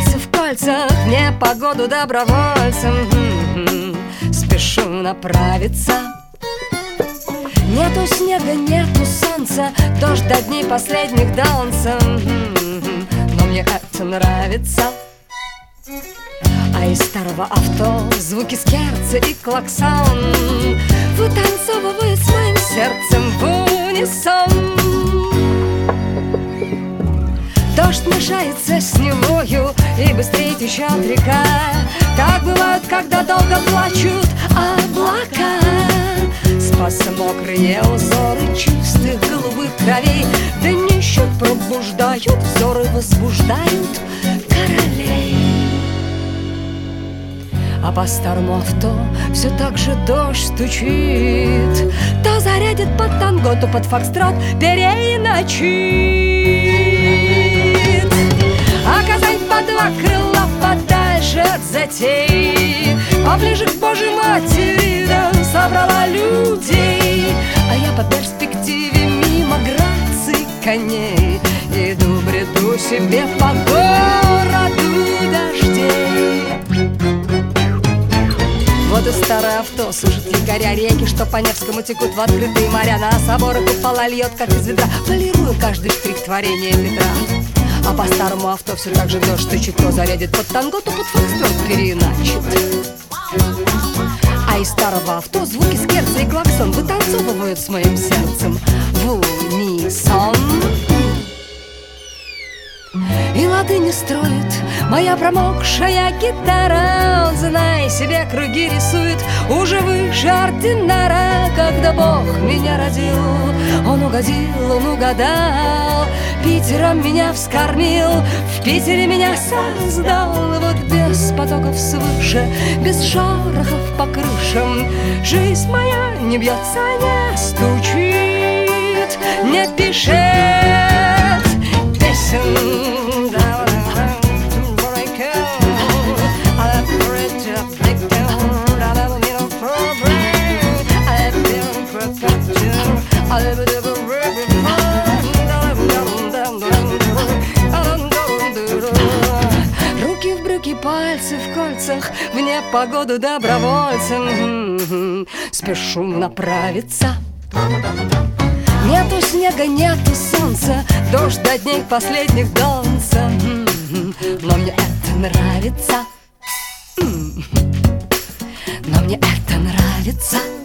пальцы в кольцах, в непогоду добровольцем спешу направиться. Нету снега, нету солнца, дождь до дней последних донца, но мне это нравится. А из старого авто звуки скерца и клаксон вытанцовывают с моим сердцем в унисон. Дождь мешается с невою, и быстрее течет река. Так бывает, когда долго плачут облака. Спасся мокрые узоры чистых голубых кровей, да нищут пробуждают взоры, возбуждают королей. А по старому авто все так же дождь стучит, то зарядит под танго, то под фокстрот переночит. А Казань по два крыла подальше от затей, поближе к Божьей матери, да, собрала людей. А я по перспективе мимо граций коней иду, бреду себе по городу дождей. Вот и старое авто сушит якоря, реки, что по Невскому текут в открытые моря. На соборы купола льет, как из ведра, полирую каждый штрих творения Петра. А по старому авто все так же дождь стучит, то зарядит под танго, то под фокстрот переиначит. А из старого авто звуки скерца и клаксон вытанцовывают с моим сердцем в унисон. И лады не строит моя промокшая гитара, знай себе, круги рисует уже выше ординара. Когда Бог меня родил, Он угодил, Он угадал, Питером меня вскормил, в Питере меня создал. Вот без потоков свыше, без шорохов по крышам жизнь моя не бьется, не стучит, не пишет песен. Руки в брюки, пальцы в кольцах, в непогоду добровольцем спешу направиться. Нету снега, нету солнца, дождь до дней последних донца, но мне это нравится. Но мне это нравится.